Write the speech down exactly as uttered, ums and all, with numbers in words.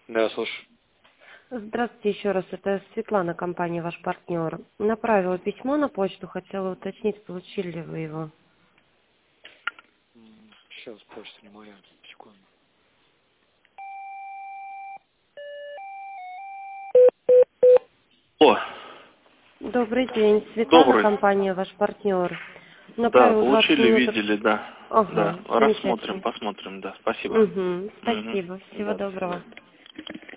Да, слушай. Здравствуйте еще раз. Это Светлана, компания «Ваш партнер». Направила письмо на почту, хотела уточнить, получили ли вы его. Сейчас, почта не моя. Секунду. О, Добрый день. Светлана, добрый. компания «Ваш партнер». Да, Направила двадцать получили, минут. видели, да. Да, Ага, рассмотрим, замечательно. посмотрим, да. Спасибо. Угу, Угу. спасибо. Всего Да, до доброго. свидания.